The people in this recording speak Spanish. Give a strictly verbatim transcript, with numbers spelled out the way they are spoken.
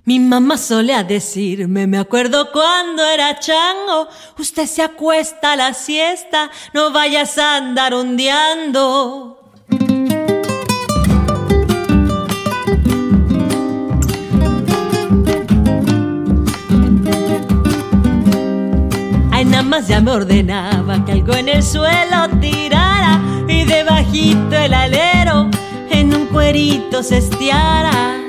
Mi mamá solía decirme, me acuerdo cuando era chango, usted se acuesta a la siesta, no vayas a andar ondeando. Ay, nada más ya me ordenaba que algo en el suelo tirara y debajito el alero en un cuerito se estiara.